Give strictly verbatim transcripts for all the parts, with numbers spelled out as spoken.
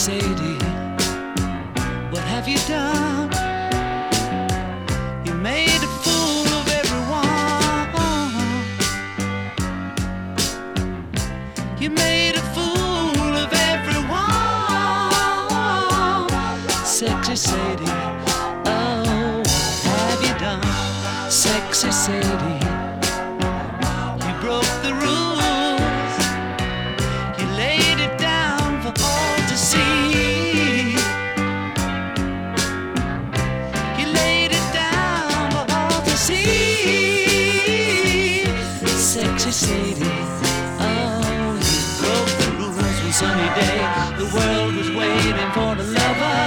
Sadie, what have you done? You made a fool of everyone. You made a fool of everyone. Sexy Sadie, oh, what have you done? Sexy Sadie, you broke the rules. You laid it down for all to see. You laid it down for all to see. Sexy Sadie, oh, you broke the rules. One sunny day, the world was waiting for the lover.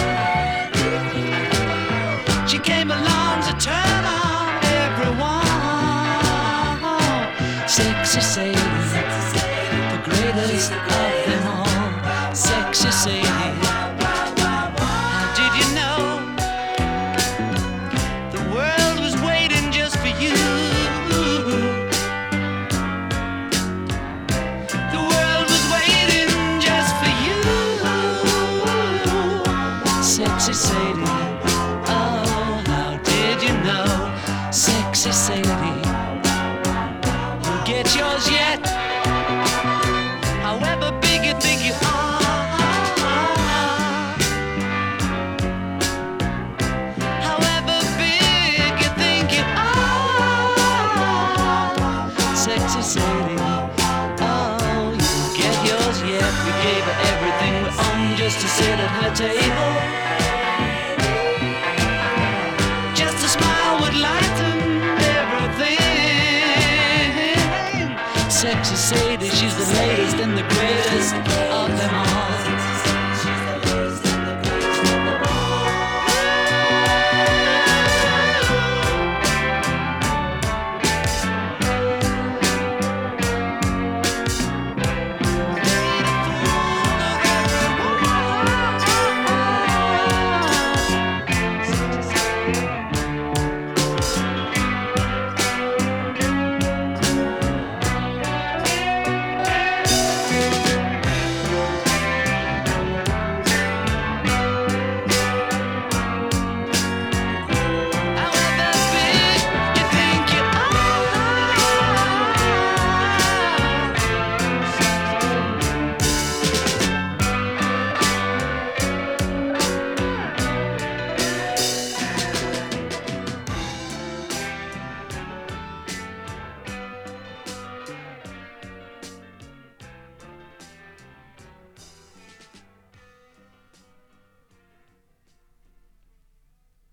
She came along to turn on everyone. Sexy Sadie, the greatest of them all. Sexy Sadie, how did you know the world was waiting just for you? The world was waiting just for you. Sexy Sadie, oh, how did you know? Sexy Sadie, you'll get yours yet, however big you think you are. However big you think you are. Sexy Sadie, oh, you'll get yours yet. We gave her everything we own just to sit at her table. Just a smile would lighten everything. Sexy Sadie, she's the latest and the greatest of them all.